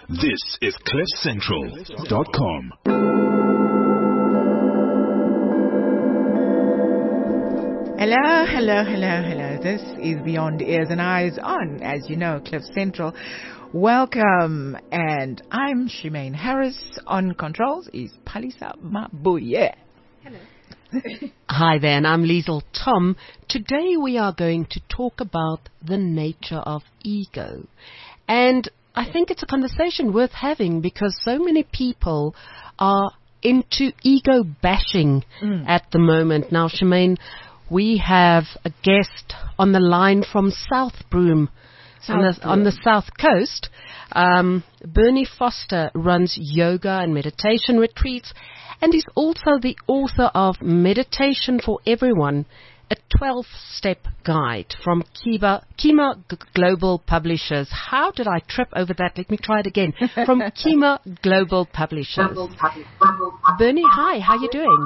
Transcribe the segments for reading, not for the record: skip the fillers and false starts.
This is CliffCentral.com. Hello. This is Beyond Ears and Eyes on, as you know, Cliff Central. Welcome, and I'm Shemaine Harris. On controls is Palisa Mabuye. Hello. Hi there, and I'm Liesl Tom. Today we are going to talk about the nature of ego. And I think it's a conversation worth having because so many people are into ego bashing at the moment. Now, Shemaine, we have a guest on the line from South Broome, on the South Coast. Bernie Foster runs yoga and meditation retreats, and he's also the author of Meditation for Everyone, a 12-step guide from Kima Global Publishers. How did I trip over that? Let me try it again. From Kima Global Publishers. Bernie, hi. How are you doing?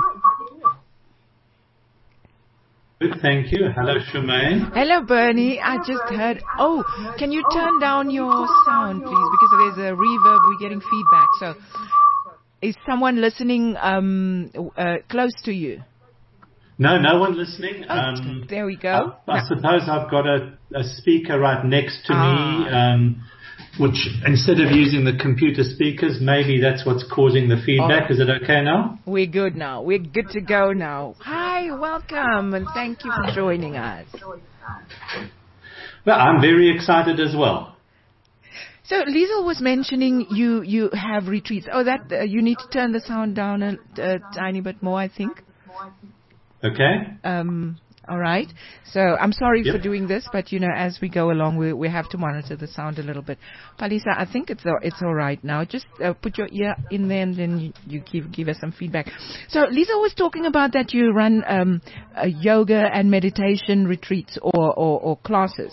Good, thank you. Hello, Shemaine. Hello, Bernie. I just heard... Oh, can you turn down your sound, please? Because there's a reverb. We're getting feedback. So, is someone listening close to you? No one listening. There we go. I suppose I've got a speaker right next to me, which instead of using the computer speakers, maybe that's what's causing the feedback. Is it okay now? We're good now. We're good to go now. Hi, welcome, and thank you for joining us. Well, I'm very excited as well. So Liesl was mentioning you have retreats. Oh, that you need to turn the sound down a tiny bit more, I think. Okay. All right. So I'm sorry for doing this, but as we go along, we have to monitor the sound a little bit. Palisa, I think it's all right now. Just put your ear in there, and then you give us some feedback. So Liesl was talking about that you run yoga and meditation retreats or classes.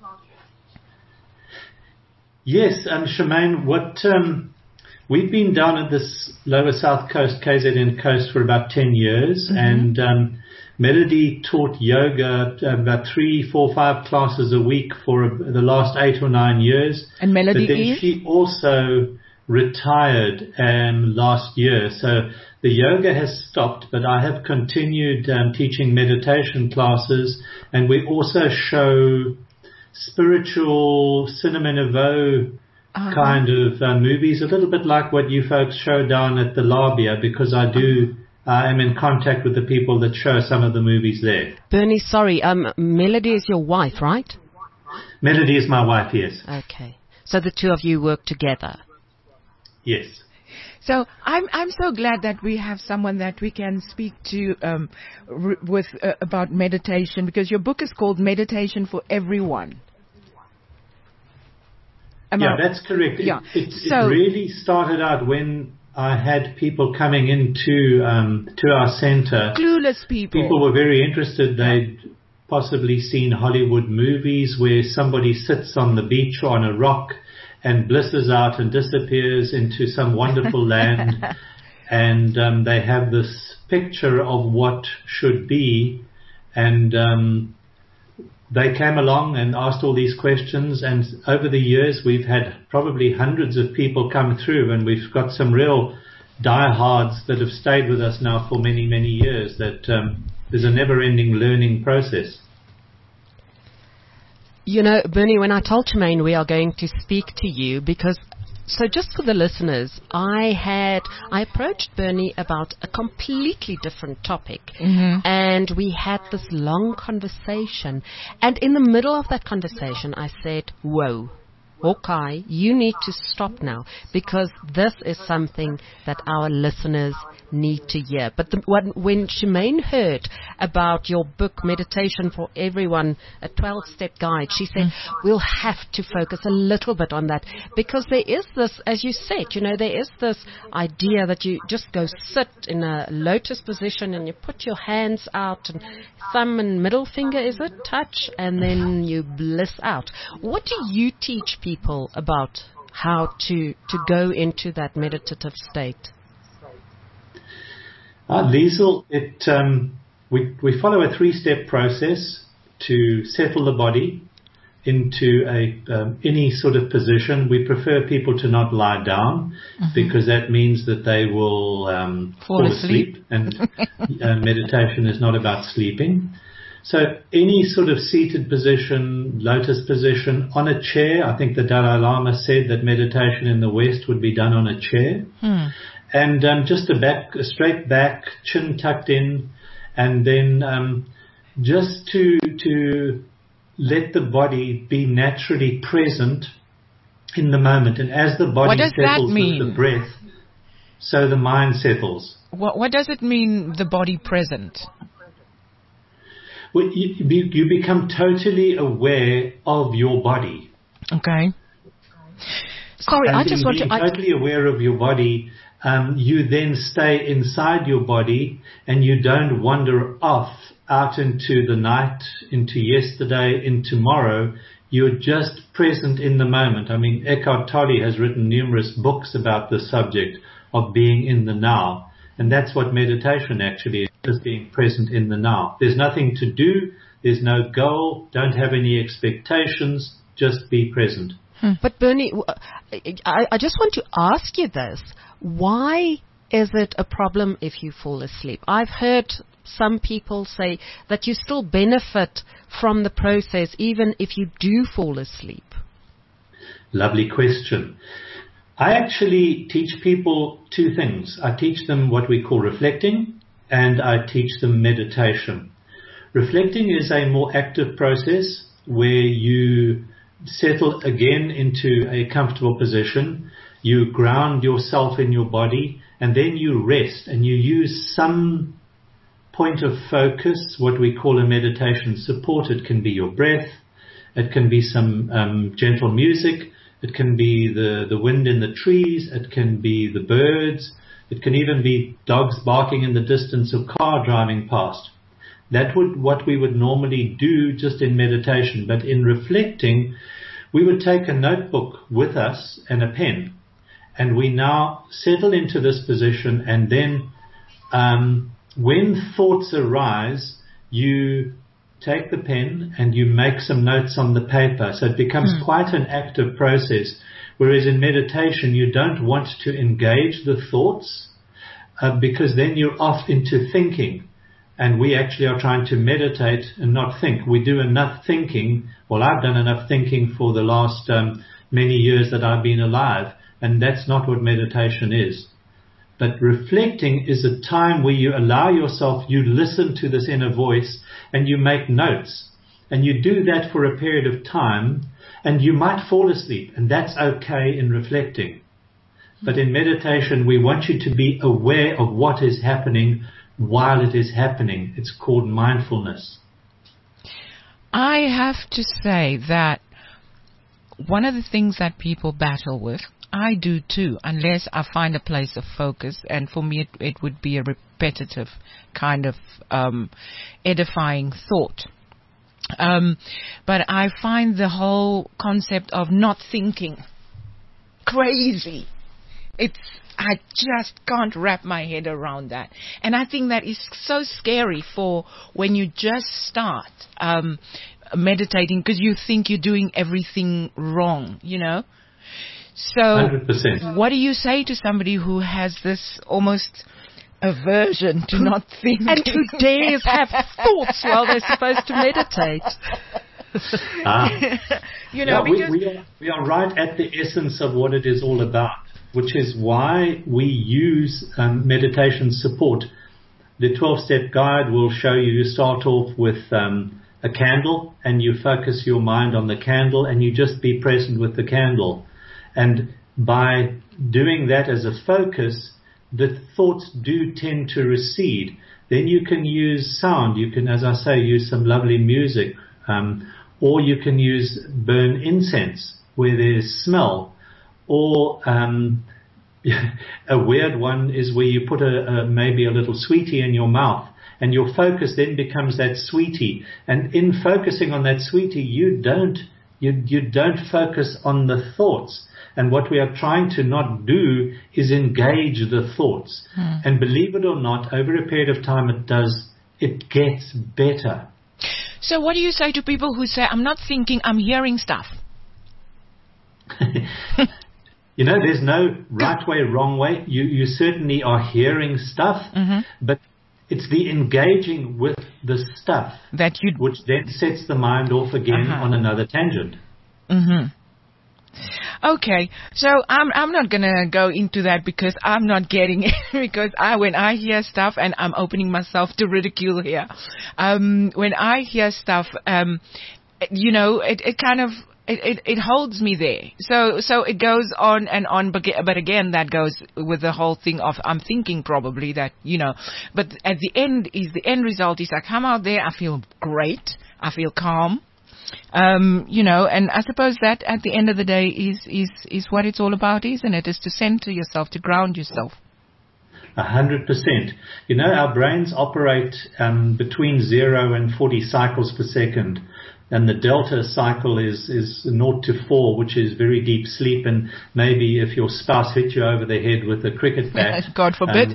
Yes, Shemaine, we've been down at this lower South Coast, KZN coast, for about 10 years, and Melody taught yoga about 3, 4, 5 classes a week for the last 8 or 9 years. And Melody but then she also retired last year, so the yoga has stopped, but I have continued teaching meditation classes, and we also show spiritual cinema nouveau kind of movies, a little bit like what you folks show down at the Labia, because I am in contact with the people that show some of the movies there. Bernie, sorry, Melody is your wife, right? Melody is my wife, yes. Okay. So the two of you work together? Yes. So I'm so glad that we have someone that we can speak to about meditation, because your book is called Meditation for Everyone. That's correct. It really started out when I had people coming into to our center. Clueless people. People were very interested. They'd possibly seen Hollywood movies where somebody sits on the beach or on a rock and blisses out and disappears into some wonderful land. And they have this picture of what should be. And they came along and asked all these questions, and over the years we've had probably hundreds of people come through, and we've got some real diehards that have stayed with us now for many, many years. That there's a never-ending learning process. Bernie, when I told Shemaine we are going to speak to you, because so just for the listeners, I approached Bernie about a completely different topic, and we had this long conversation, and in the middle of that conversation I said, whoa, Hawkeye, you need to stop now, because this is something that our listeners need to hear. But when Shemaine heard about your book, Meditation for Everyone, a 12-step guide, she said, we'll have to focus a little bit on that, because there is this, as you said, there is this idea that you just go sit in a lotus position and you put your hands out, and thumb and middle finger, is it, touch, and then you bliss out. What do you teach people about how to go into that meditative state? Liesl, we follow a 3-step process to settle the body, into any sort of position. We prefer people to not lie down because that means that they will fall asleep. And meditation is not about sleeping. So any sort of seated position, lotus position, on a chair. I think the Dalai Lama said that meditation in the West would be done on a chair. And just a straight back, chin tucked in, and then just to let the body be naturally present in the moment. And as the body settles with the breath, so the mind settles. What does it mean, the body present? Well, you become totally aware of your body. Okay. Sorry, and I just want to... totally aware of your body, you then stay inside your body and you don't wander off out into the night, into yesterday, into tomorrow. You're just present in the moment. I mean, Eckhart Tolle has written numerous books about the subject of being in the now. And that's what meditation actually is, just being present in the now. There's nothing to do. There's no goal. Don't have any expectations. Just be present. But Bernie, I just want to ask you this. Why is it a problem if you fall asleep? I've heard some people say that you still benefit from the process even if you do fall asleep. Lovely question. I actually teach people two things. I teach them what we call reflecting, and I teach them meditation. Reflecting is a more active process where you settle again into a comfortable position. You ground yourself in your body, and then you rest, and you use some point of focus, what we call a meditation support. It can be your breath. It can be some gentle music. It can be the wind in the trees. It can be the birds. It can even be dogs barking in the distance or car driving past. That would what we would normally do just in meditation. But in reflecting, we would take a notebook with us and a pen. And we now settle into this position. And then when thoughts arise, you take the pen and you make some notes on the paper. So it becomes quite an active process. Whereas in meditation, you don't want to engage the thoughts because then you're off into thinking. And we actually are trying to meditate and not think. We do enough thinking. Well, I've done enough thinking for the last many years that I've been alive. And that's not what meditation is. But reflecting is a time where you allow yourself, you listen to this inner voice and you make notes. And you do that for a period of time and you might fall asleep. And that's okay in reflecting. But in meditation, we want you to be aware of what is happening while it is happening. It's called mindfulness. I have to say that one of the things that people battle with, I do too, unless I find a place of focus. And for me, it would be a repetitive kind of edifying thought. But I find the whole concept of not thinking crazy. I just can't wrap my head around that. And I think that is so scary for when you just start meditating because you think you're doing everything wrong, you know. So 100%. What do you say to somebody who has this almost aversion to not thinking? And who dares have thoughts while they're supposed to meditate? You know, we are right at the essence of what it is all about, which is why we use meditation support. The 12-step guide will show you start off with a candle and you focus your mind on the candle and you just be present with the candle. And by doing that as a focus, the thoughts do tend to recede. Then you can use sound. You can, as I say, use some lovely music. Or you can burn incense where there's smell. Or a weird one is where you put maybe a little sweetie in your mouth. And your focus then becomes that sweetie. And in focusing on that sweetie, you don't focus on the thoughts. And what we are trying to not do is engage the thoughts. And believe it or not, over a period of time it gets better. So what do you say to people who say, I'm not thinking, I'm hearing stuff? You know, there's no right way, wrong way. You certainly are hearing stuff, but it's the engaging with the stuff which then sets the mind off again on another tangent. Okay, so I'm not gonna go into that because I'm not getting it. Because when I hear stuff, and I'm opening myself to ridicule here, when I hear stuff, you know, it kind of it holds me there. So it goes on and on, but again, that goes with the whole thing of I'm thinking probably that, you know, but at the end result is I come out there, I feel great, I feel calm. You know, and I suppose that at the end of the day is what it's all about, isn't it? Is to center yourself, to ground yourself. 100%. You know, our brains operate between 0 and 40 cycles per second. And the delta cycle is 0 to 4, which is very deep sleep. And maybe if your spouse hit you over the head with a cricket bat, God forbid,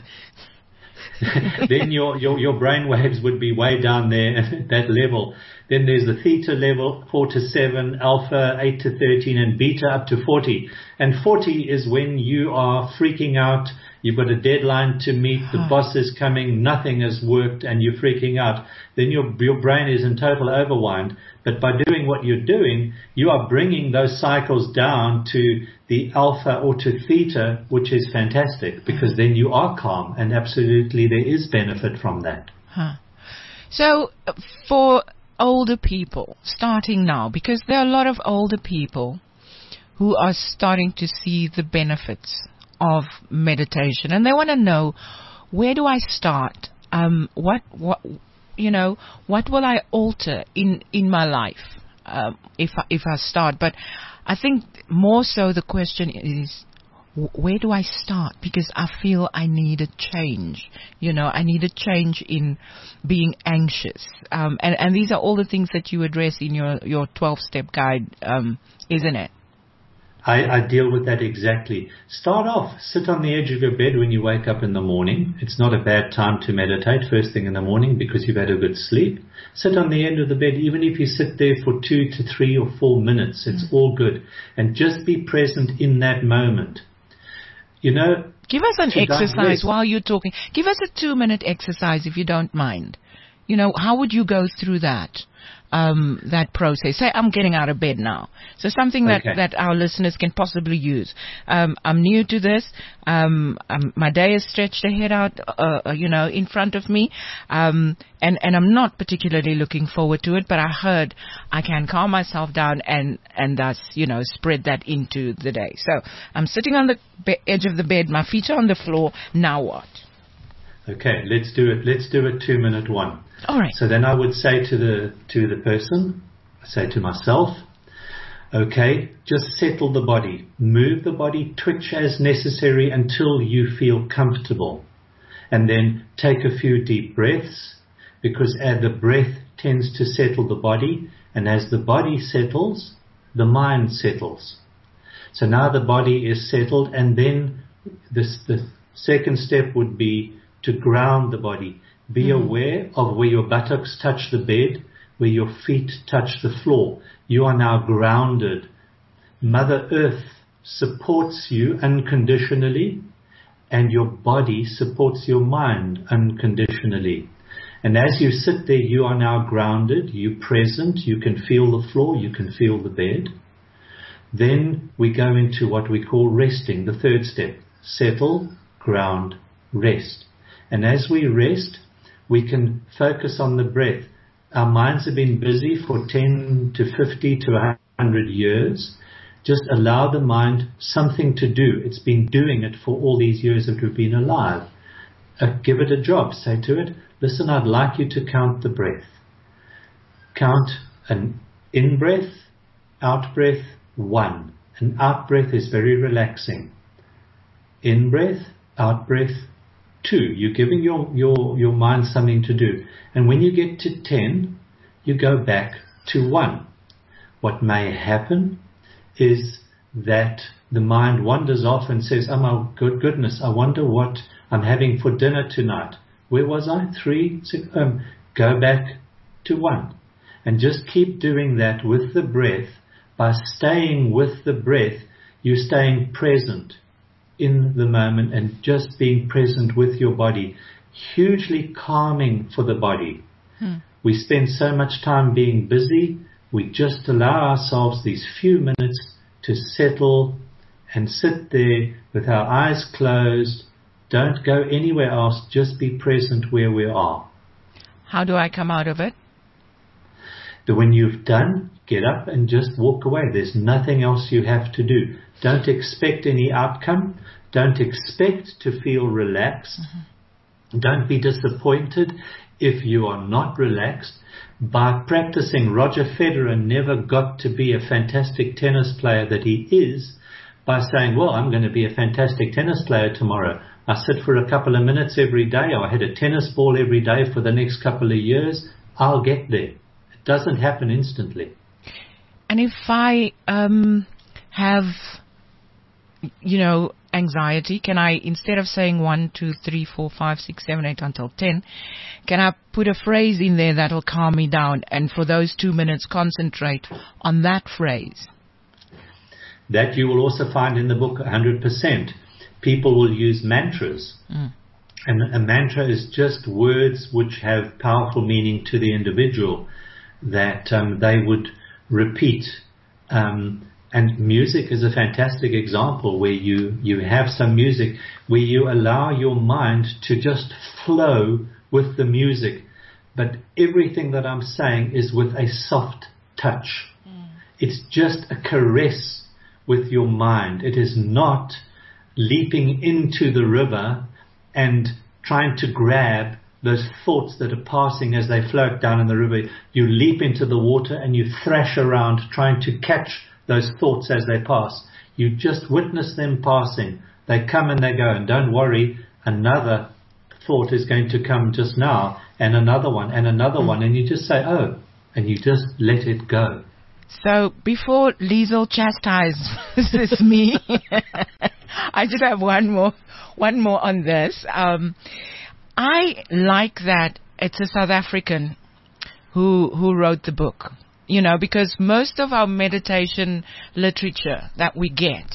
then your brain waves would be way down there at that level. Then there's the theta level, 4 to 7, alpha 8 to 13, and beta up to 40. And 40 is when you are freaking out. You've got a deadline to meet. The boss is coming. Nothing has worked, and you're freaking out. Then your brain is in total overwind. But by doing what you're doing, you are bringing those cycles down to the alpha or to theta, which is fantastic, because then you are calm, and absolutely there is benefit from that. So for older people starting now, because there are a lot of older people who are starting to see the benefits of meditation, and they want to know, where do I start? What will I alter in my life if I start? But I think more so the question is, where do I start? Because I feel I need a change. You know, I need a change in being anxious. And these are all the things that you address in your 12-step guide, isn't it? I deal with that exactly. Start off, sit on the edge of your bed when you wake up in the morning. It's not a bad time to meditate first thing in the morning because you've had a good sleep. Sit on the end of the bed, even if you sit there for 2 to 3 or 4 minutes, it's all good. And just be present in that moment. You know, give us an exercise while you're talking. Give us a 2-minute exercise if you don't mind. You know, how would you go through that process? Say I'm getting out of bed now. So something that our listeners can possibly use. I'm new to this. My day is stretched ahead out, in front of me. And I'm not particularly looking forward to it, but I heard I can calm myself down and thus, spread that into the day. So I'm sitting on the edge of the bed. My feet are on the floor. Now what? Okay, let's do it. Let's do a 2-minute one. All right. So then I would say to the person, I say to myself, okay, just settle the body. Move the body, twitch as necessary until you feel comfortable. And then take a few deep breaths, because the breath tends to settle the body. And as the body settles, the mind settles. So now the body is settled, and then the second step would be to ground the body. Be aware of where your buttocks touch the bed, where your feet touch the floor. You are now grounded. Mother Earth supports you unconditionally, and your body supports your mind unconditionally. And as you sit there, you are now grounded, you're present, you can feel the floor, you can feel the bed. Then we go into what we call resting, the third step. Settle, ground, rest. And as we rest, we can focus on the breath. Our minds have been busy for 10 to 50 to 100 years. Just allow the mind something to do. It's been doing it for all these years that we've been alive. Give it a job. Say to it, listen, I'd like you to count the breath. Count an in-breath, out-breath, 1. An out-breath is very relaxing. In-breath, out-breath, 2. You're giving your mind something to do. And when you get to 10, you go back to 1. What may happen is that the mind wanders off and says, oh my goodness, I wonder what I'm having for dinner tonight. Where was I? 3, 6, go back to 1. And just keep doing that with the breath. By staying with the breath, you're staying present in the moment and just being present with your body. Hugely calming for the body. We spend so much time being busy. We just allow ourselves these few minutes to settle and sit there with our eyes closed. Don't go anywhere else. Just be present where we are. How do I come out of it? When you've done, get up and just walk away. There's nothing else you have to do. Don't expect any outcome. Don't expect to feel relaxed. Don't be disappointed if you are not relaxed. By practicing, Roger Federer never got to be a fantastic tennis player that he is by saying, well, I'm going to be a fantastic tennis player tomorrow. I sit for a couple of minutes every day. I hit a tennis ball every day for the next couple of years. I'll get there. It doesn't happen instantly. And if I have, anxiety, can I, instead of saying 1, 2, 3, 4, 5, 6, 7, 8 until 10, can I put a phrase in there that'll calm me down, and for those 2 minutes concentrate on that phrase? That you will also find in the book 100%. People will use mantras. And a mantra is just words which have powerful meaning to the individual that they would repeat. And music is a fantastic example where you have some music where you allow your mind to just flow with the music. But everything that I'm saying is with a soft touch. It's just a caress with your mind. It is not leaping into the river and trying to grab those thoughts that are passing as they float down in the river. You leap into the water and you thrash around trying to catch those thoughts as they pass. You just witness them passing. They come and they go, and don't worry, another thought is going to come just now, and another one, and you just say, oh, and you just let it go. So before Liesl chastises me, I just have one more on this. I like that it's a South African who wrote the book. Because most of our meditation literature that we get,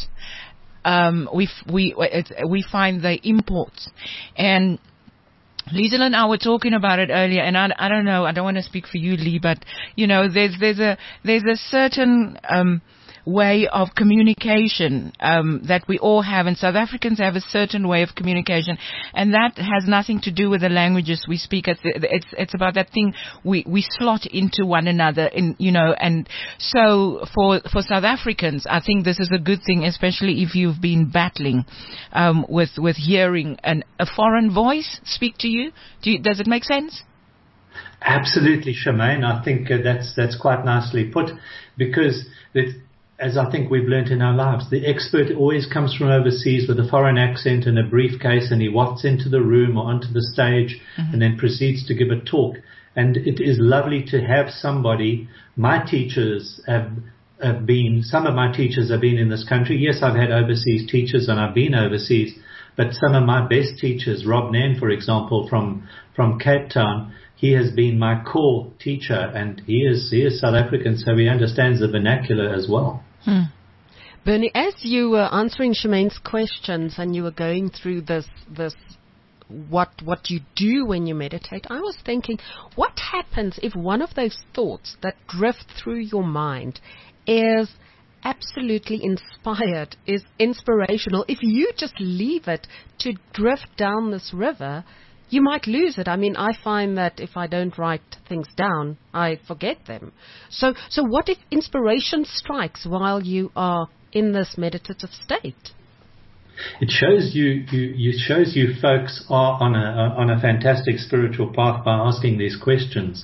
we find the imports. And Liesl and I were talking about it earlier, and I don't know, I don't want to speak for you, Lee, but there's a certain way of communication that we all have, and South Africans have a certain way of communication, and that has nothing to do with the languages we speak. It's about that thing we slot into one another, and so for South Africans, I think this is a good thing, especially if you've been battling with hearing a foreign voice speak to you. Does it make sense? Absolutely, Charmaine. I think that's quite nicely put, because as I think we've learnt in our lives, the expert always comes from overseas with a foreign accent and a briefcase, and he wafts into the room or onto the stage and then proceeds to give a talk. And it is lovely to have somebody. My teachers some of my teachers have been in this country. Yes, I've had overseas teachers and I've been overseas, but some of my best teachers, Rob Nairn, for example, from Cape Town, he has been my core teacher, and he is South African, so he understands the vernacular as well. Bernie, as you were answering Charmaine's questions and you were going through this what you do when you meditate, I was thinking, what happens if one of those thoughts that drift through your mind is absolutely inspired, is inspirational? If you just leave it to drift down this river, you might lose it. I mean, I find that if I don't write things down, I forget them. So what if inspiration strikes while you are in this meditative state? It shows you folks are on a fantastic spiritual path by asking these questions.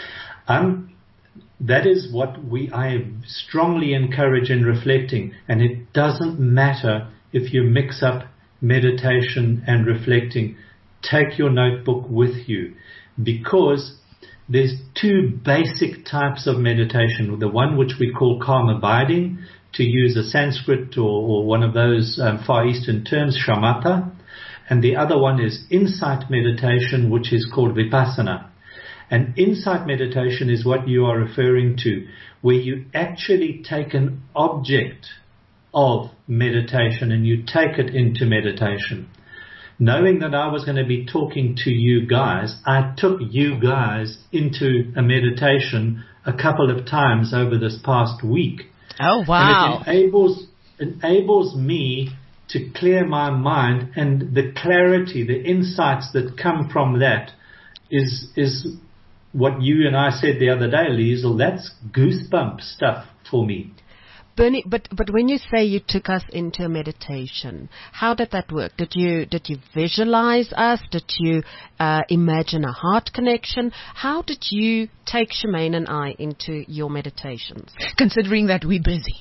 That is what I strongly encourage in reflecting, and it doesn't matter if you mix up meditation and reflecting. Take your notebook with you, because there's two basic types of meditation. The one which we call calm abiding, to use a Sanskrit or one of those Far Eastern terms, shamatha, and the other one is insight meditation, which is called vipassana. And insight meditation is what you are referring to, where you actually take an object of meditation and you take it into meditation. Knowing that I was going to be talking to you guys, I took you guys into a meditation a couple of times over this past week. Oh, wow. And it enables me to clear my mind, and the clarity, the insights that come from that is what you and I said the other day, Liesl. That's goosebump stuff for me. Bernie, but when you say you took us into a meditation, how did that work? Did you visualize us? Did you imagine a heart connection? How did you take Shemaine and I into your meditations? Considering that we're busy.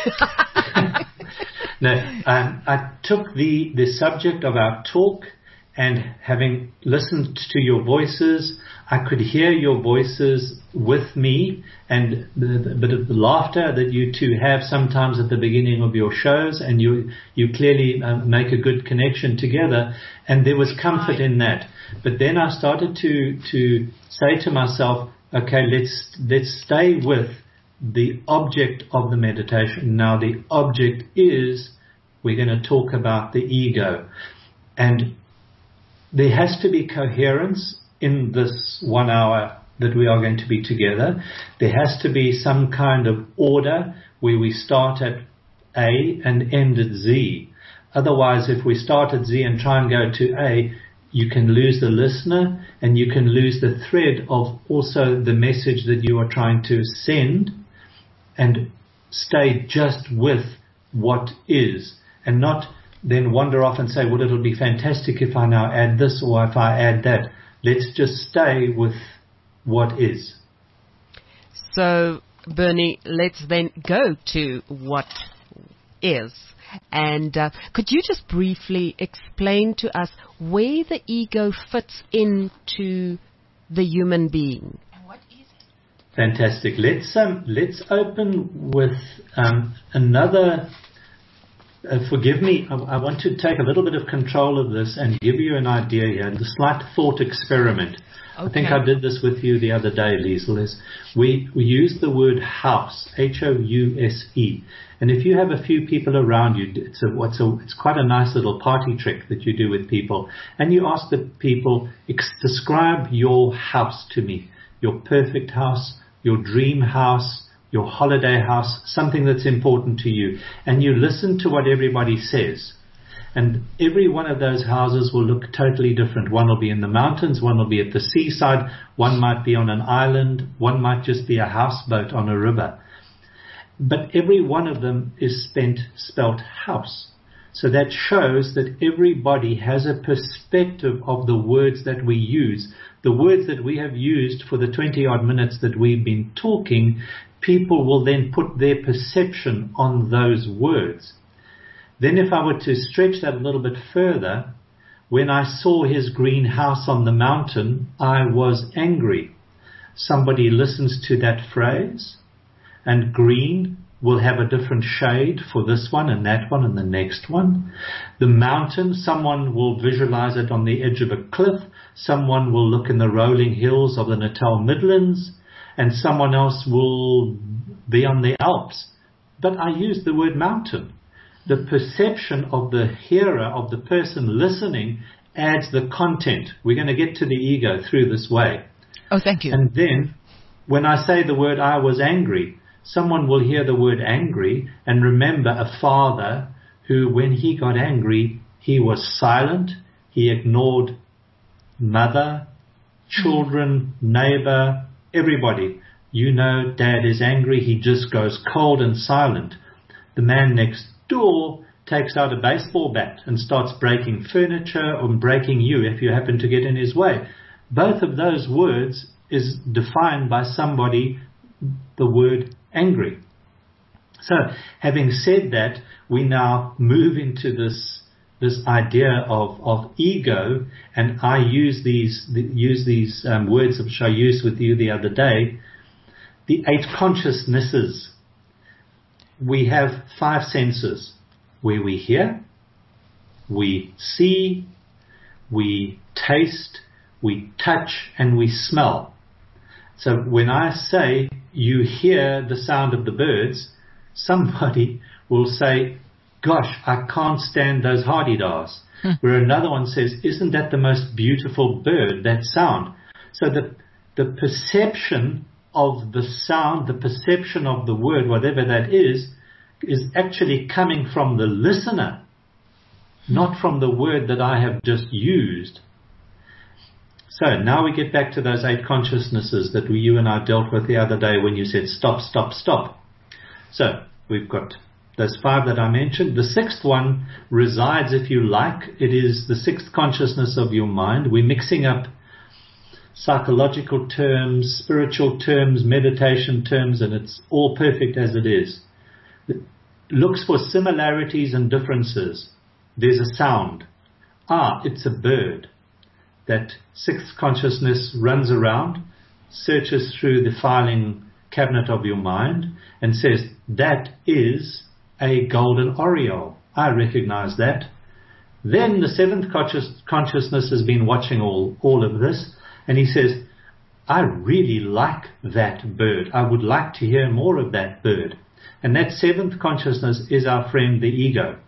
No, I took the subject of our talk, and having listened to your voices, I could hear your voices with me, and the bit of the laughter that you two have sometimes at the beginning of your shows, and you clearly make a good connection together, and there was comfort in that. But then I started to say to myself, okay, let's stay with the object of the meditation. Now the object is, we're going to talk about the ego, and there has to be coherence in this 1 hour that we are going to be together. There has to be some kind of order where we start at A and end at Z. Otherwise, if we start at Z and try and go to A, you can lose the listener, and you can lose the thread of also the message that you are trying to send, and stay just with what is, and not then wander off and say, well, it'll be fantastic if I now add this or if I add that. Let's just stay with what is. So, Bernie, let's then go to what is. And could you just briefly explain to us where the ego fits into the human being? What is it? Fantastic. Let's open with another. Forgive me, I want to take a little bit of control of this and give you an idea here, the slight thought experiment. Okay. I think I did this with you the other day, Liesl, is we use the word house, House. And if you have a few people around you, it's quite a nice little party trick that you do with people. And you ask the people, describe your house to me, your perfect house, your dream house, your holiday house, something that's important to you, and you listen to what everybody says. And every one of those houses will look totally different. One will be in the mountains, one will be at the seaside, one might be on an island, one might just be a houseboat on a river. But every one of them is spelt house. So that shows that everybody has a perspective of the words that we use. The words that we have used for the 20-odd minutes that we've been talking, people will then put their perception on those words. Then if I were to stretch that a little bit further, when I saw his green house on the mountain, I was angry. Somebody listens to that phrase, and green will have a different shade for this one and that one and the next one. The mountain, someone will visualize it on the edge of a cliff, someone will look in the rolling hills of the Natal Midlands, and someone else will be on the Alps. But I use the word mountain. The perception of the hearer, of the person listening, adds the content. We're going to get to the ego through this way. Oh, thank you. And then, when I say the word I was angry, someone will hear the word angry and remember a father who, when he got angry, he was silent, he ignored mother, children, neighbor, everybody. You know, dad is angry, he just goes cold and silent. The man next door takes out a baseball bat and starts breaking furniture or breaking you if you happen to get in his way. Both of those words is defined by somebody, the word angry. So, having said that, we now move into this idea of ego, and I use these words which I used with you the other day. The 8 consciousnesses. We have 5 senses, where we hear, we see, we taste, we touch, and we smell. So when I say you hear the sound of the birds, somebody will say, gosh, I can't stand those hardy-dars. Where another one says, isn't that the most beautiful bird, that sound? So the perception of the sound, the perception of the word, whatever that is actually coming from the listener, not from the word that I have just used. So now we get back to those 8 consciousnesses that you and I dealt with the other day when you said stop, stop, stop. So we've got those 5 that I mentioned. The 6th one resides, if you like, it is the 6th consciousness of your mind. We're mixing up psychological terms, spiritual terms, meditation terms, and it's all perfect as it is. It looks for similarities and differences. There's a sound. It's a bird. That 6th consciousness runs around, searches through the filing cabinet of your mind, and says, that is a golden oriole. I recognize that. Then the 7th consciousness has been watching all of this, and he says, I really like that bird. I would like to hear more of that bird. And that 7th consciousness is our friend, the ego.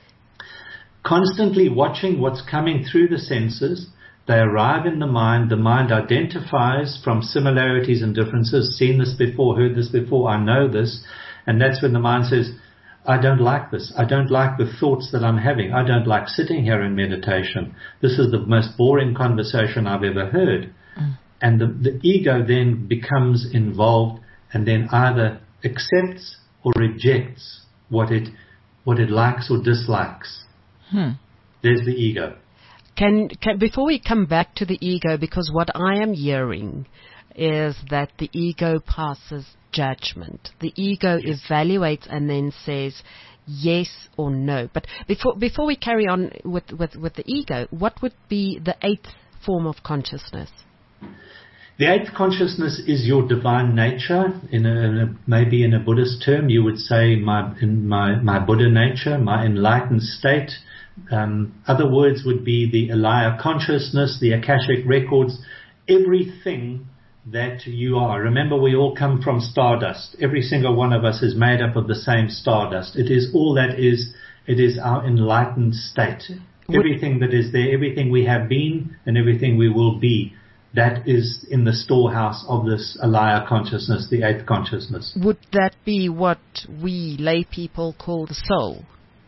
Constantly watching what's coming through the senses, they arrive in the mind identifies from similarities and differences, seen this before, heard this before, I know this, and that's when the mind says, I don't like this. I don't like the thoughts that I'm having. I don't like sitting here in meditation. This is the most boring conversation I've ever heard. And the ego then becomes involved and then either accepts or rejects what it likes or dislikes. There's the ego. Can before we come back to the ego, because what I am hearing is that the ego passes judgment. The ego evaluates and then says yes or no. But before we carry on with the ego, what would be the 8th form of consciousness? The 8th consciousness is your divine nature. Maybe in a Buddhist term, you would say my Buddha nature, my enlightened state. Other words would be the Alaya consciousness, the Akashic records, everything that you are. Remember, we all come from stardust. Every single one of us is made up of the same stardust. It is all that is. It is our enlightened state. Everything that is there, everything we have been and everything we will be, that is in the storehouse of this Alaya consciousness, the 8th consciousness. Would that be what we lay people call the soul?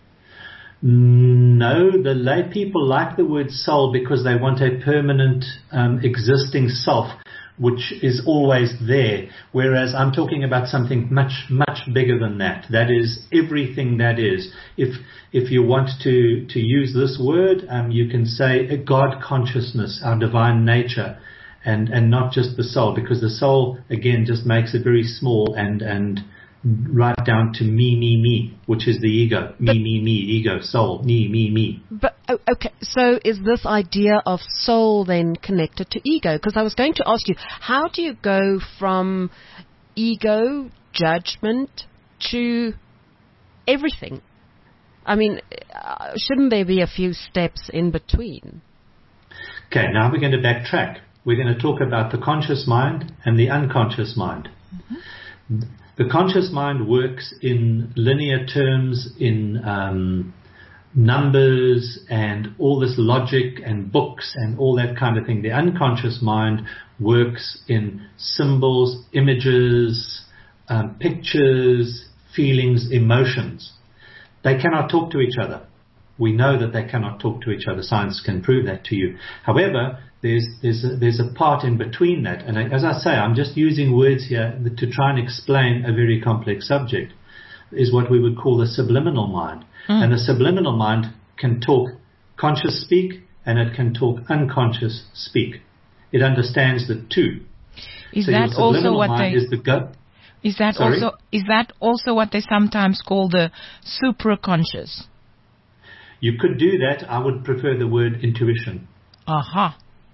No, the lay people like the word soul because they want a permanent existing self, which is always there. Whereas I'm talking about something much, much bigger than that. That is everything that is. If you want to use this word, you can say a God consciousness, our divine nature, and not just the soul, because the soul, again, just makes it very small and right down to me, which is the ego. Me, ego, soul, me. But, okay, so is this idea of soul then connected to ego? Because I was going to ask you, how do you go from ego, judgment, to everything? I mean, shouldn't there be a few steps in between? Okay, now we're going to backtrack. We're going to talk about the conscious mind and the unconscious mind. Mm-hmm. The conscious mind works in linear terms, in numbers and all this logic and books and all that kind of thing. The unconscious mind works in symbols, images, pictures, feelings, emotions. They cannot talk to each other. We know that they cannot talk to each other. Science can prove that to you. However, there's a part in between that. And as I say, I'm just using words here to try and explain a very complex subject, is what we would call the subliminal mind. And the subliminal mind can talk conscious speak and it can talk unconscious speak. It understands the two. Is that also what they... Is the gut. Is that also what they sometimes call the supraconscious? You could do that. I would prefer the word intuition. Aha.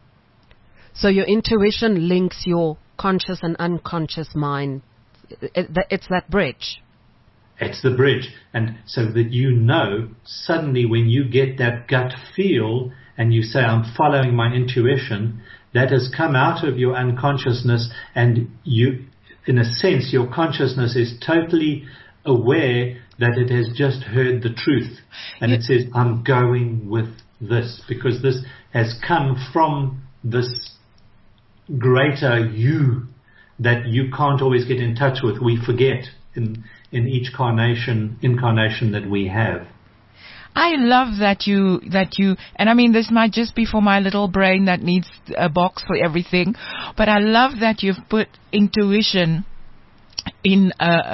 So your intuition links your conscious and unconscious mind. It's that bridge. It's the bridge. And so that you know, suddenly when you get that gut feel and you say, I'm following my intuition, that has come out of your unconsciousness, and you, in a sense, your consciousness is totally aware that it has just heard the truth. And it says, I'm going with this, because this has come from this greater you that you can't always get in touch with. We forget in each incarnation that we have. I love that you, and I mean, this might just be for my little brain that needs a box for everything, but I love that you've put intuition in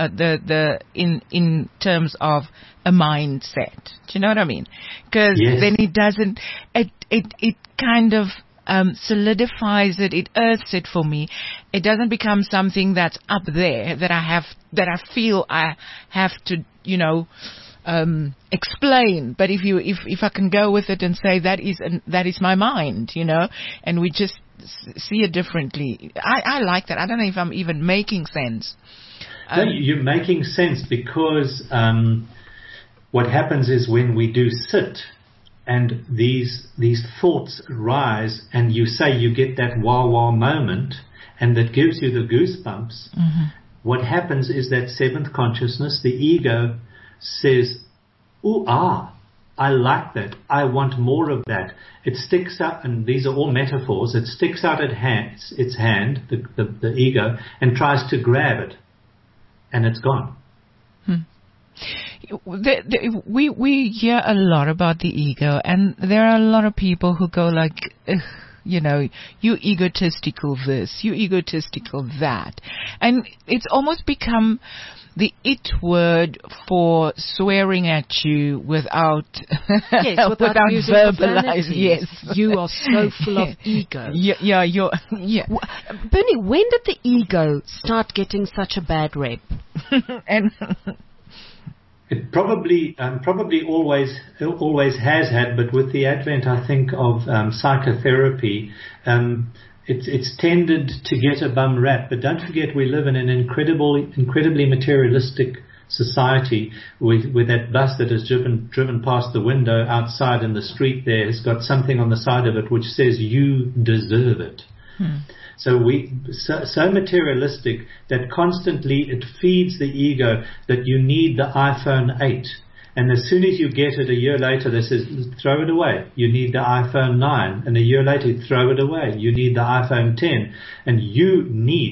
in terms of a mindset. Do you know what I mean? Because then it kind of solidifies it, it earths it for me. It doesn't become something that's up there that I feel I have to, explain. But if I can go with it and say that is my mind, and we just see it differently. I like that. I don't know if I'm even making sense. No, you're making sense, because what happens is when we do sit and these thoughts arise, and you say you get that wah-wah moment, and that gives you the goosebumps, what happens is that seventh consciousness, the ego, says, ooh, I like that. I want more of that. It sticks out, and these are all metaphors, it sticks out its hand, the ego, and tries to grab it. And it's gone. We hear a lot about the ego, and there are a lot of people who go like, you egotistical this, you egotistical that. And it's almost become the it word for swearing at you without without verbalizing. Yes, you are so full of ego. Yeah. Bernie, when did the ego start getting such a bad rep? And it probably always has had, but with the advent, I think, of psychotherapy, it's tended to get a bum rap. But don't forget, we live in an incredibly materialistic society, with that bus that has driven past the window outside in the street there has got something on the side of it which says you deserve it. So so materialistic that constantly it feeds the ego that you need the iPhone 8. And as soon as you get it, a year later, they say, throw it away. You need the iPhone 9. And a year later, throw it away. You need the iPhone 10. And you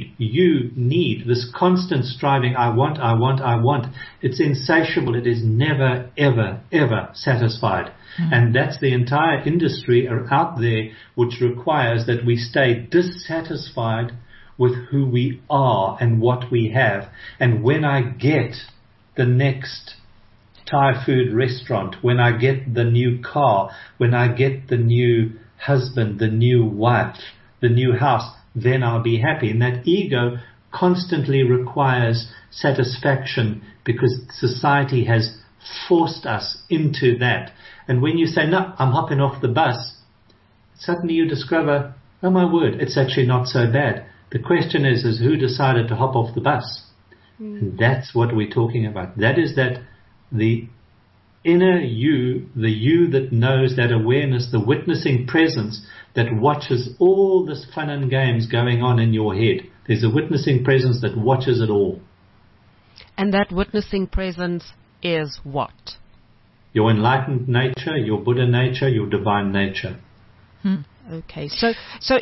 need this constant striving. I want. It's insatiable. It is never, ever, ever satisfied. And that's the entire industry out there, which requires that we stay dissatisfied with who we are and what we have. And when I get the next Thai food restaurant, when I get the new car, when I get the new husband, the new wife, the new house, then I'll be happy. And that ego constantly requires satisfaction, because society has forced us into that. And when you say, no, I'm hopping off the bus, suddenly you discover, oh my word, it's actually not so bad. The question is who decided to hop off the bus? And that's what we're talking about. That is that the inner you, the you that knows, that awareness, the witnessing presence that watches all this fun and games going on in your head. There's a witnessing presence that watches it all. And that witnessing presence is what? Your enlightened nature, your Buddha nature, your divine nature. Okay, so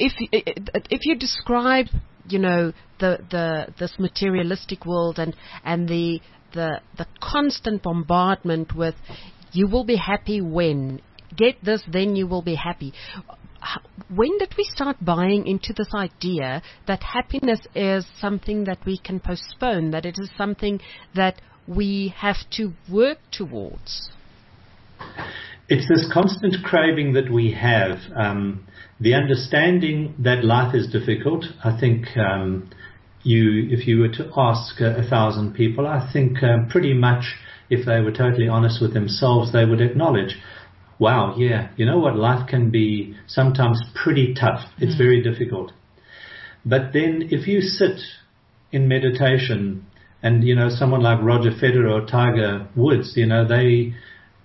if you describe, this materialistic world and the constant bombardment with, you will be happy when, get this, then you will be happy. When did we start buying into this idea that happiness is something that we can postpone, that it is something that we have to work towards? It's this constant craving that we have, the understanding that life is difficult. I think if you were to ask 1,000 people, I think pretty much, if they were totally honest with themselves, they would acknowledge, wow, yeah, you know what, life can be sometimes pretty tough. It's very difficult. But then if you sit in meditation, and someone like Roger Federer or Tiger Woods,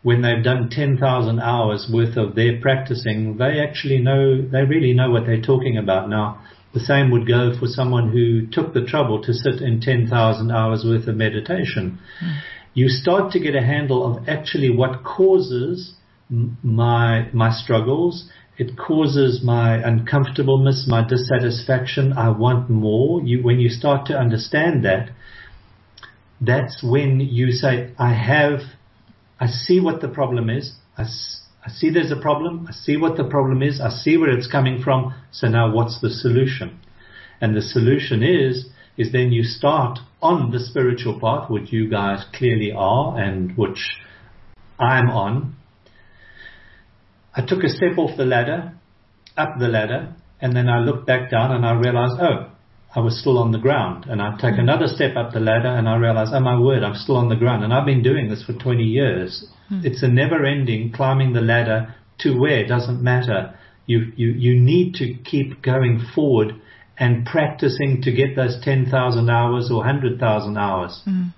when they've done 10,000 hours worth of their practicing, they really know what they're talking about. Now, the same would go for someone who took the trouble to sit in 10,000 hours worth of meditation. You start to get a handle of actually what causes my struggles. It causes my uncomfortableness, my dissatisfaction. I want more. When you start to understand that, that's when you say, I see what the problem is. I see there's a problem. I see what the problem is. I see where it's coming from. So now what's the solution? And the solution is then you start on the spiritual path, which you guys clearly are and which I'm on. I took a step off the ladder, up the ladder, and then I looked back down and I realized, I was still on the ground. And I take another step up the ladder and I realize, oh my word, I'm still on the ground. And I've been doing this for 20 years. It's a never-ending climbing the ladder to where, it doesn't matter. You need to keep going forward and practicing to get those 10,000 hours or 100,000 hours.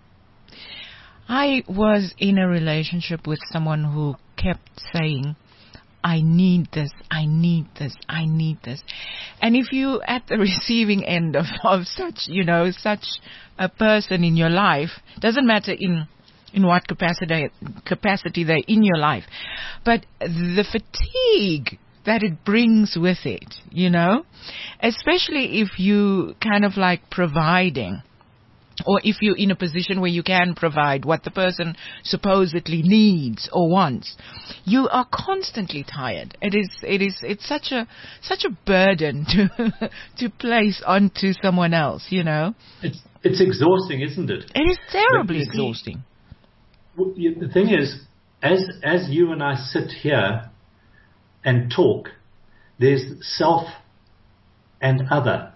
I was in a relationship with someone who kept saying, I need this, I need this, I need this. And if you at the receiving end of such, such a person in your life, doesn't matter in what capacity they're in your life, but the fatigue that it brings with it, especially if you kind of like providing, or if you're in a position where you can provide what the person supposedly needs or wants, you are constantly tired. It's such a burden to place onto someone else, It's exhausting, isn't it? It is terribly exhausting. The thing is, as you and I sit here and talk, there's self and other.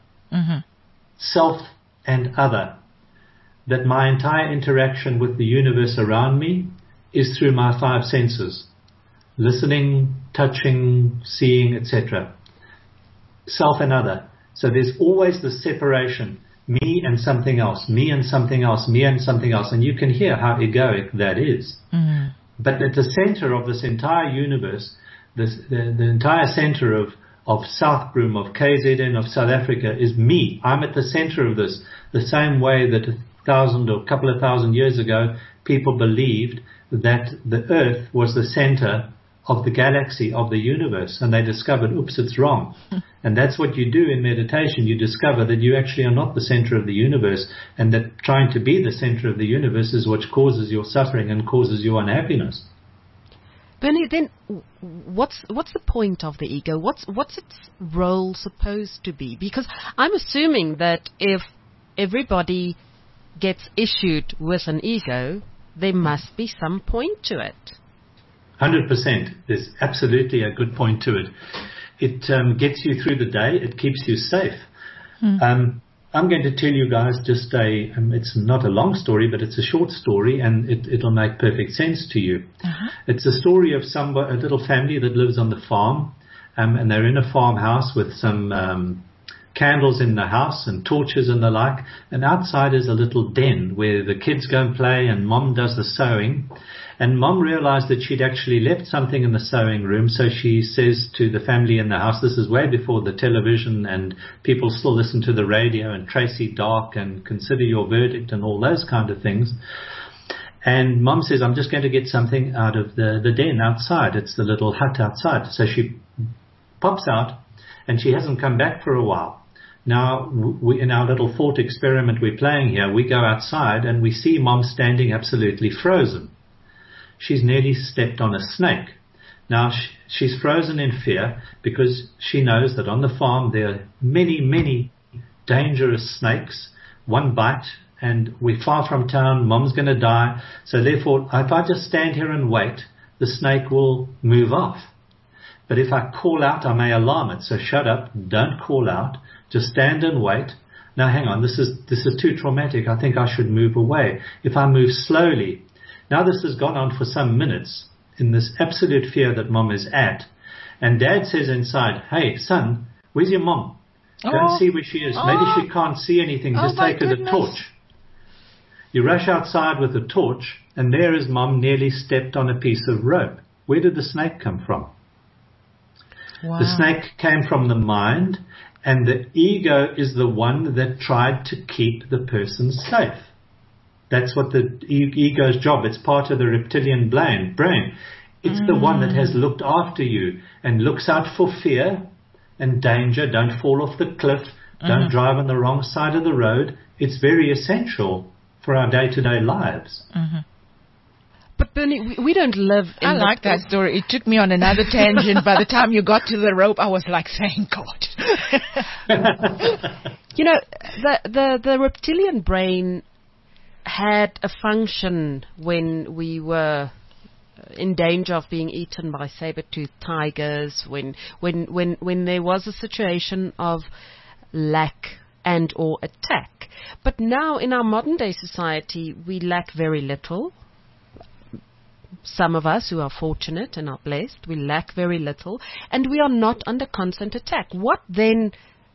Self and other. That my entire interaction with the universe around me is through my 5 senses. Listening, touching, seeing, etc. Self and other. So there's always the separation. Me and something else. Me and something else. Me and something else. And you can hear how egoic that is. But at the center of this entire universe, the entire center of South Broom, of KZN, of South Africa is me. I'm at the center of this. The same way that 1,000 or a couple of thousand years ago, people believed that the Earth was the center of the galaxy, of the universe, and they discovered, oops, it's wrong. And that's what you do in meditation. You discover that you actually are not the center of the universe, and that trying to be the center of the universe is what causes your suffering and causes your unhappiness. Bernie, then what's the point of the ego? What's its role supposed to be? Because I'm assuming that if everybody gets issued with an ego, there must be some point to it. 100%. There's absolutely a good point to it. It gets you through the day. It keeps you safe. I'm going to tell you guys just it's not a long story, but it's a short story, and it'll make perfect sense to you. It's a story of a little family that lives on the farm, and they're in a farmhouse with some candles in the house and torches and the like, and outside is a little den where the kids go and play, and Mom does the sewing. And Mom realized that she'd actually left something in the sewing room, so she says to the family in the house, this is way before the television and people still listen to the radio and Tracy Dark and Consider Your Verdict and all those kind of things. And Mom says, I'm just going to get something out of the den outside. It's the little hut outside. So she pops out, and she hasn't come back for a while. Now, in our little thought experiment we're playing here, we go outside and we see Mom standing absolutely frozen. She's nearly stepped on a snake. Now, she's frozen in fear because she knows that on the farm there are many, many dangerous snakes. One bite and we're far from town. Mom's going to die. So therefore, if I just stand here and wait, the snake will move off. But if I call out, I may alarm it. So shut up. Don't call out. Just stand and wait. Now, hang on. This is too traumatic. I think I should move away. If I move slowly. Now, this has gone on for some minutes in this absolute fear that Mom is at. And Dad says inside, hey, son, where's your mom? Go and see where she is. Maybe she can't see anything. Just take her the torch. You rush outside with the torch, and there his mom nearly stepped on a piece of rope. Where did the snake come from? Wow. The snake came from the mind, and the ego is the one that tried to keep the person safe. That's what the ego's job. It's part of the reptilian brain. It's the one that has looked after you and looks out for fear and danger. Don't fall off the cliff. Don't drive on the wrong side of the road. It's very essential for our day-to-day lives. But Bernie, we don't live in I like that story. It took me on another tangent. By the time you got to the rope, I was like, thank God. You know, the reptilian brain had a function when we were in danger of being eaten by saber-toothed tigers, when there was a situation of lack and or attack. But now in our modern day society, we lack very little. Some of us who are fortunate and are blessed, we lack very little, and we are not under constant attack. What then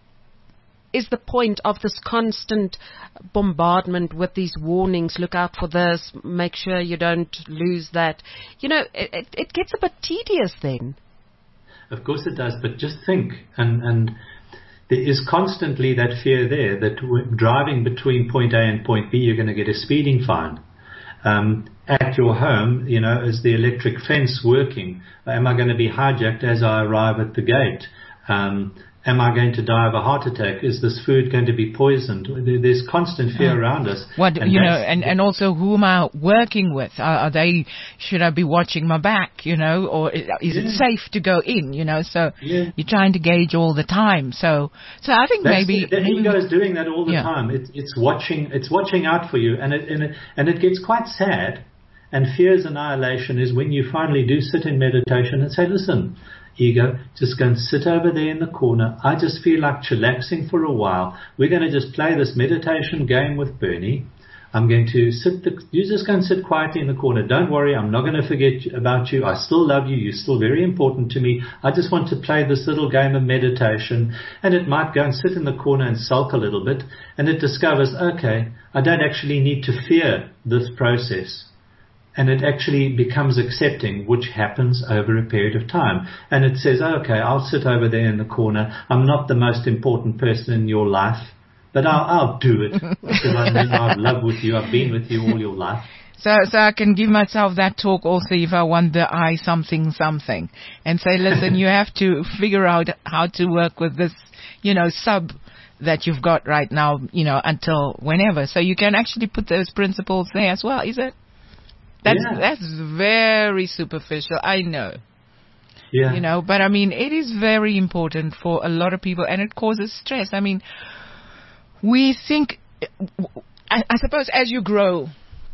is the point of this constant bombardment with these warnings? Look out for this, make sure you don't lose that. You know, it gets a bit tedious then. Of course it does, but just think, and there is constantly that fear there that driving between point A and point B, you're going to get a speeding fine. At your home, you know, is the electric fence working? Am I going to be hijacked as I arrive at the gate? Am I going to die of a heart attack? Is this food going to be poisoned? There's constant fear around us. And also, who am I working with? Should I be watching my back, you know, or is it safe to go in, you know? So you're trying to gauge all the time. So I think the ego is doing that all the time. It's watching out for you, and it gets quite sad. And fear's annihilation is when you finally do sit in meditation and say, listen, ego, just go and sit over there in the corner. I just feel like chillaxing for a while. We're going to just play this meditation game with Bernie. I'm going to you just go and sit quietly in the corner. Don't worry, I'm not going to forget about you. I still love you. You're still very important to me. I just want to play this little game of meditation. And it might go and sit in the corner and sulk a little bit. And it discovers, okay, I don't actually need to fear this process. And it actually becomes accepting, which happens over a period of time. And it says, okay, I'll sit over there in the corner. I'm not the most important person in your life, but I'll do it because I've loved with you. I've been with you all your life. So I can give myself that talk also if I want the I something and say, listen, you have to figure out how to work with this, you know, sub that you've got right now, you know, until whenever. So you can actually put those principles there as well, is it? That's very superficial, I know. Yeah. You know, but I mean, it is very important for a lot of people, and it causes stress. I mean, we think, I suppose as you grow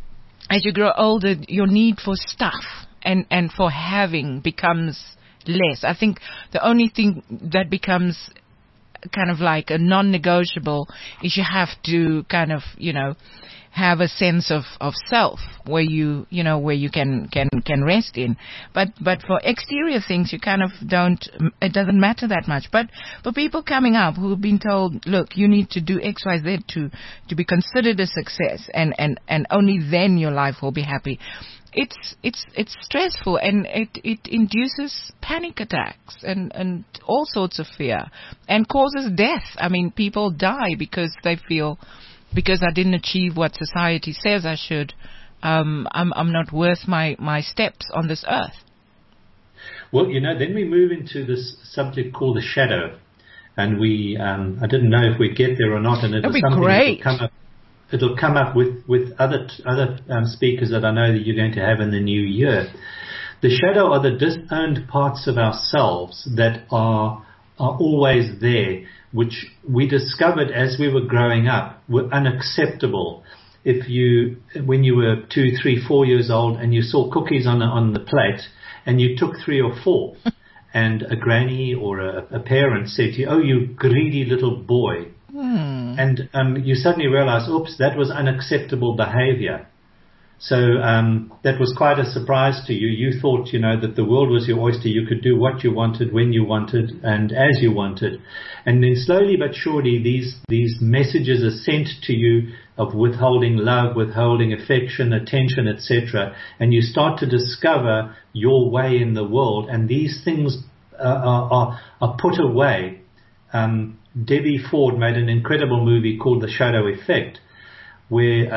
older, your need for stuff and for having becomes less. I think the only thing that becomes kind of like a non-negotiable is you have to kind of, you know, have a sense of self where you can rest in. But for exterior things, you kind of don't, it doesn't matter that much. But for people coming up who've been told, look, you need to do X, Y, Z to be considered a success and only then your life will be happy. It's stressful, and it induces panic attacks and all sorts of fear and causes death. I mean, people die because they feel, because I didn't achieve what society says I should, I'm not worth my steps on this earth. Well, you know, then we move into this subject called the shadow, and I didn't know if we'd get there or not, and it'll be great. It'll come up with other speakers that I know that you're going to have in the new year. The shadow are the disowned parts of ourselves that are always there, which we discovered as we were growing up were unacceptable. When you were 2, 3, 4 years old and you saw cookies on the plate and you took 3 or 4 and a granny or a parent said to you, oh, you greedy little boy. And you suddenly realize, oops, that was unacceptable behavior. So that was quite a surprise to you. You thought, that the world was your oyster. You could do what you wanted, when you wanted, and as you wanted. And then slowly but surely, these messages are sent to you of withholding love, withholding affection, attention, etc. And you start to discover your way in the world, and these things are put away. Debbie Ford made an incredible movie called The Shadow Effect, where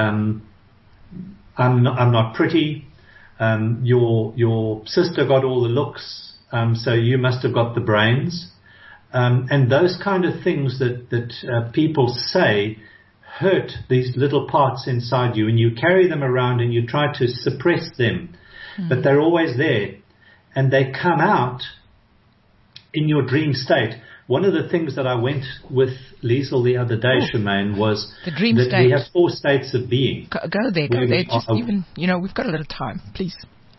I'm not pretty. Your sister got all the looks, so you must have got the brains. And those kind of things that people say hurt these little parts inside you, and you carry them around and you try to suppress them, but they're always there, and they come out in your dream state. One of the things that I went with Liesl the other day, Shemaine, was the dream that state. we have 4 states of being. Go there. Just even, we've got a little time, please.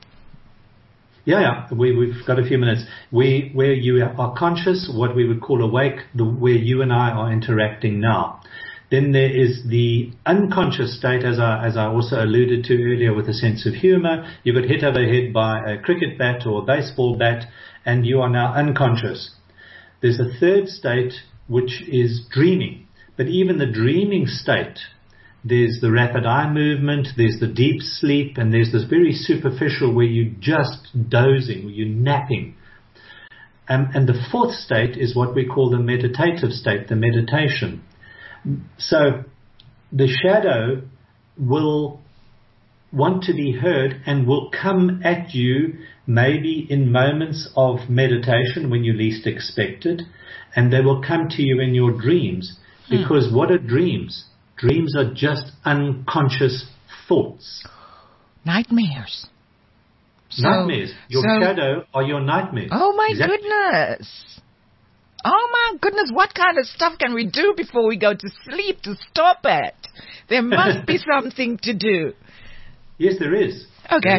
Yeah, we've got a few minutes. Where you are conscious, what we would call awake, where you and I are interacting now. Then there is the unconscious state, as I also alluded to earlier, with a sense of humor. You got hit over the head by a cricket bat or a baseball bat, and you are now unconscious. There's a third state, which is dreaming. But even the dreaming state, there's the rapid eye movement, there's the deep sleep, and there's this very superficial where you're just dozing, where you're napping. And the fourth state is what we call the meditative state, the meditation. So the shadow will want to be heard and will come at you maybe in moments of meditation when you least expect it, and they will come to you in your dreams. Because what are dreams? Dreams are just unconscious thoughts. Nightmares. Nightmares. Your shadow are your nightmares. Oh my goodness. Oh my goodness, what kind of stuff can we do before we go to sleep to stop it? There must be something to do. Yes, there is. Okay.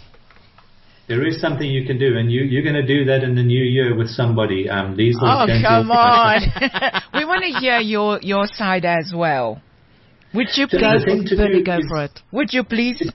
There is something you can do, and you're going to do that in the new year with somebody. Come on. We want to hear your side as well. Would you please go for it? Would you please?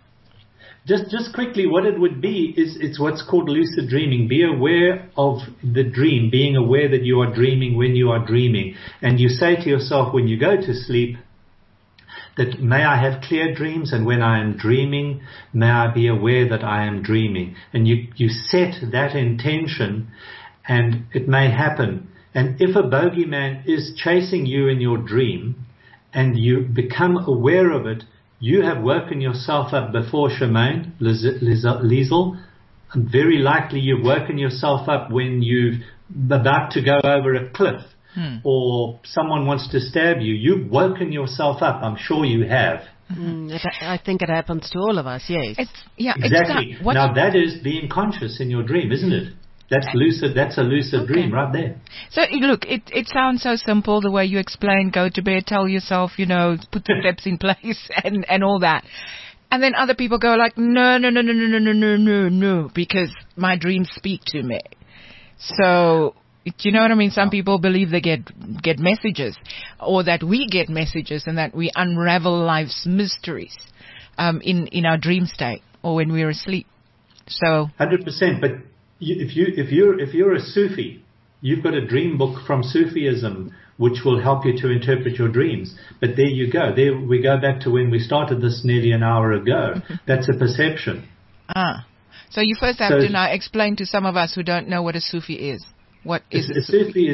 Just quickly, what it would be is it's what's called lucid dreaming. Be aware of the dream, being aware that you are dreaming when you are dreaming. And you say to yourself when you go to sleep that may I have clear dreams, and when I am dreaming, may I be aware that I am dreaming. And you set that intention, and it may happen. And if a bogeyman is chasing you in your dream and you become aware of it, you have woken yourself up before, Shemaine, Liesl. Very likely you've woken yourself up when you're about to go over a cliff or someone wants to stab you. You've woken yourself up. I'm sure you have. I think it happens to all of us, yes. Exactly. Now that is being conscious in your dream, isn't it? That's lucid. That's a lucid dream right there. So look, it sounds so simple the way you explain. Go to bed, tell yourself, put the steps in place, and all that. And then other people go like, no, because my dreams speak to me. So, do you know what I mean? Some people believe they get messages, or that we get messages, and that we unravel life's mysteries in our dream state or when we're asleep. So 100%, but. If you're a Sufi, you've got a dream book from Sufism which will help you to interpret your dreams. But there you go. There we go back to when we started this nearly an hour ago. That's a perception. So you first have to now explain to some of us who don't know what a Sufi is. What is a Sufi?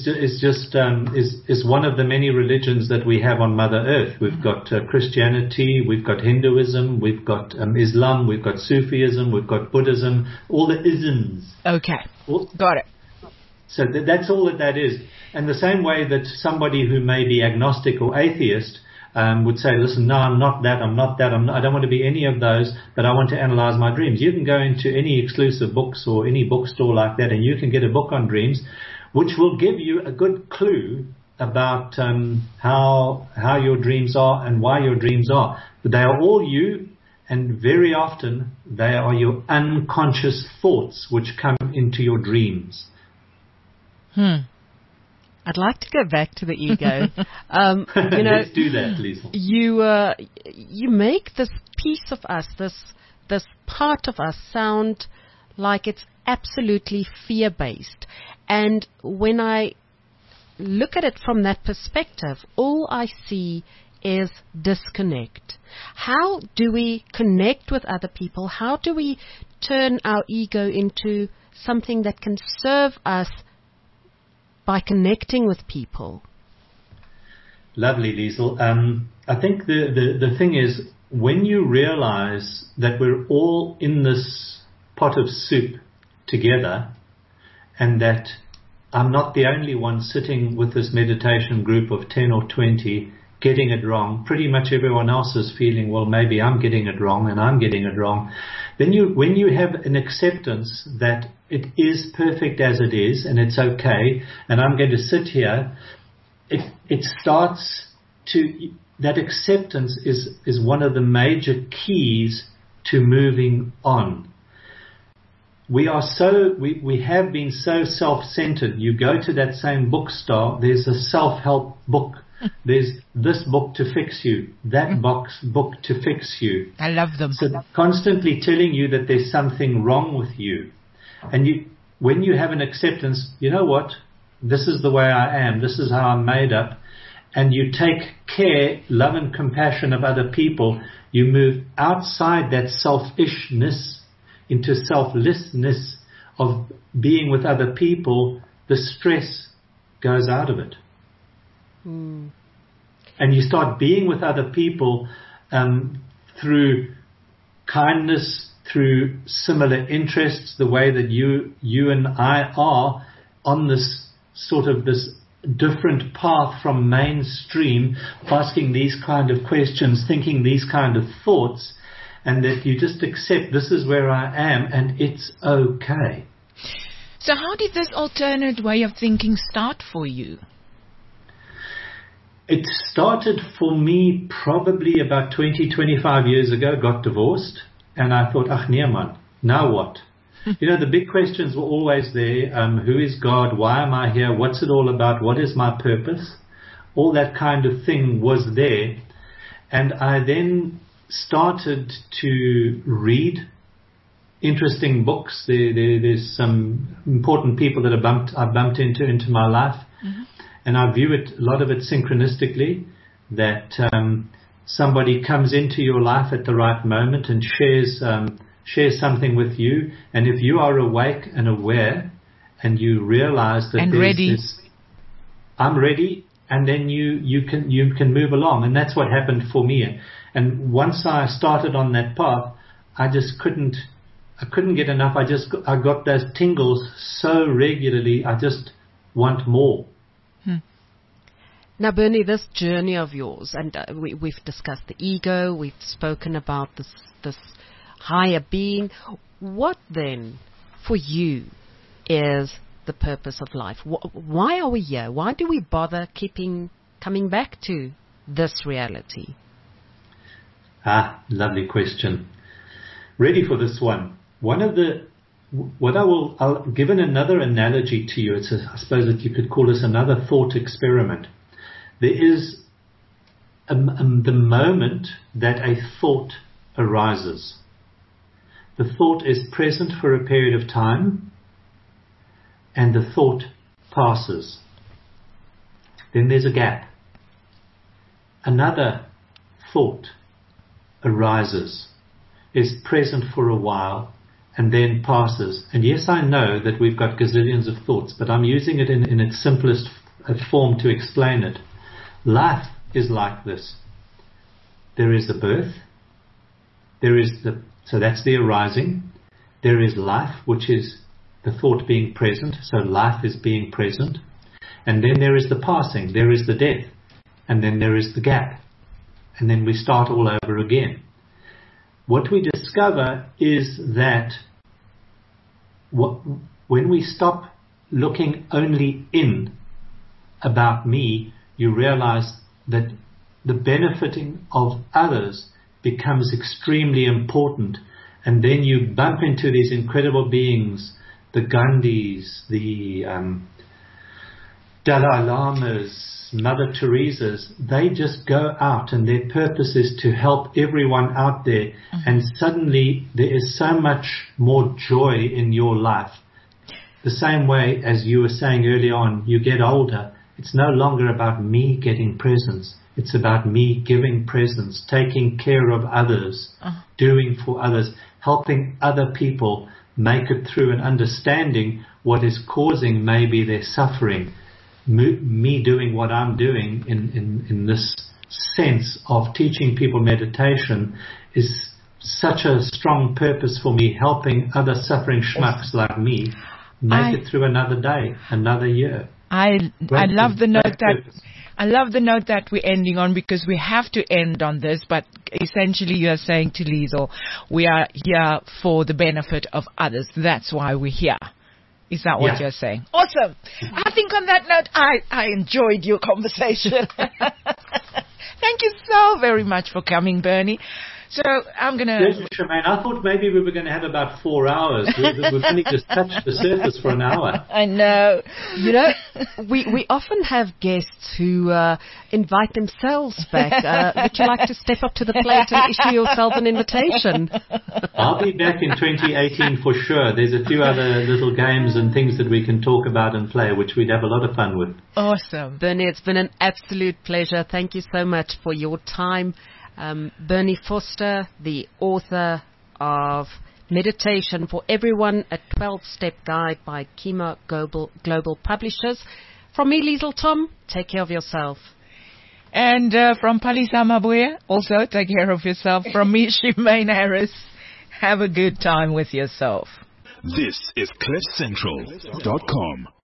Is one of the many religions that we have on Mother Earth. We've got Christianity, we've got Hinduism, we've got Islam, we've got Sufism, we've got Buddhism, all the isms. Okay, got it. So that's all that is. And the same way that somebody who may be agnostic or atheist would say, listen, no, I'm not that, I don't want to be any of those, but I want to analyze my dreams. You can go into any exclusive books or any bookstore like that, and you can get a book on dreams, which will give you a good clue about how your dreams are and why your dreams are. But they are all you, and very often they are your unconscious thoughts which come into your dreams. I'd like to go back to the ego. Let's do that, Liesl. You make this piece of us, this part of us, sound like it's absolutely fear-based. And when I look at it from that perspective, all I see is disconnect. How do we connect with other people? How do we turn our ego into something that can serve us by connecting with people? Lovely, Liesl. I think the thing is, when you realize that we're all in this pot of soup together, and that I'm not the only one sitting with this meditation group of 10 or 20 getting it wrong. Pretty much everyone else is feeling, well, maybe I'm getting it wrong and I'm getting it wrong. Then when you have an acceptance that it is perfect as it is and it's okay, and I'm going to sit here, it starts to, that acceptance is one of the major keys to moving on. We have been so self-centered. You go to that same bookstore, there's a self-help book. There's this book to fix you, that book to fix you. I love them. So constantly telling you that there's something wrong with you. And when you have an acceptance, you know what? This is the way I am. This is how I'm made up. And you take care, love and compassion of other people. You move outside that selfishness into selflessness of being with other people. The stress goes out of it. And you start being with other people through kindness, through similar interests, the way that you and I are on this sort of this different path from mainstream, asking these kind of questions, thinking these kind of thoughts, and that you just accept this is where I am and it's okay. So how did this alternate way of thinking start for you? It started for me probably about 20, 25 years ago. Got divorced, and I thought, nee man, now what? The big questions were always there. Who is God? Why am I here? What's it all about? What is my purpose? All that kind of thing was there. And I then started to read interesting books. There's some important people that I bumped into my life. Mm-hmm. And I view it, a lot of it synchronistically, that somebody comes into your life at the right moment and shares something with you. And if you are awake and aware and you realize that I'm ready, and then you can move along. And that's what happened for me. And once I started on that path, I couldn't get enough. I got those tingles so regularly. I just want more. Now, Bernie, this journey of yours, and we've discussed the ego, we've spoken about this higher being. What then, for you, is the purpose of life? Why are we here? Why do we bother coming back to this reality? Lovely question. Ready for this one? I'll give another analogy to you. I suppose that you could call this another thought experiment. There is the moment that a thought arises. The thought is present for a period of time, and the thought passes. Then there's a gap. Another thought arises, is present for a while, and then passes. And yes, I know that we've got gazillions of thoughts, but I'm using it in its simplest form to explain it. Life is like this. There is the birth. So that's the arising. There is life, which is the thought being present. So life is being present. And then there is the passing. There is the death. And then there is the gap. And then we start all over again. What we discover is that when we stop looking only in about me, you realize that the benefiting of others becomes extremely important. And then you bump into these incredible beings, the Gandhis, the Dalai Lamas, Mother Teresa's, they just go out and their purpose is to help everyone out there. And suddenly there is so much more joy in your life. The same way as you were saying early on, you get older. It's no longer about me getting presents. It's about me giving presents, taking care of others, doing for others, helping other people make it through and understanding what is causing maybe their suffering. Me doing what I'm doing in this sense of teaching people meditation is such a strong purpose for me, helping other suffering schmucks like me make it through another day, another year. I love the note that I love the note that we're ending on, because we have to end on this, but essentially you are saying to Liesl, we are here for the benefit of others. That's why we're here. Is that what you're saying? Awesome. I think on that note, I enjoyed your conversation. Thank you so very much for coming, Bernie. So I'm going to... Yes, Charmaine, I thought maybe we were going to have about 4 hours. We've only just touched the surface for an hour. I know. You know, we often have guests who invite themselves back. Would you like to step up to the plate and issue yourself an invitation? I'll be back in 2018 for sure. There's a few other little games and things that we can talk about and play, which we'd have a lot of fun with. Awesome. Bernie, it's been an absolute pleasure. Thank you so much for your time. Bernie Vorster, the author of Meditation for Everyone, a 12-step guide by Kima Global Publishers. From me, Liesl Tom, take care of yourself. And from Palisa Mabuya, also take care of yourself. From me, Charmaine Harris, have a good time with yourself. This is CliffCentral.com.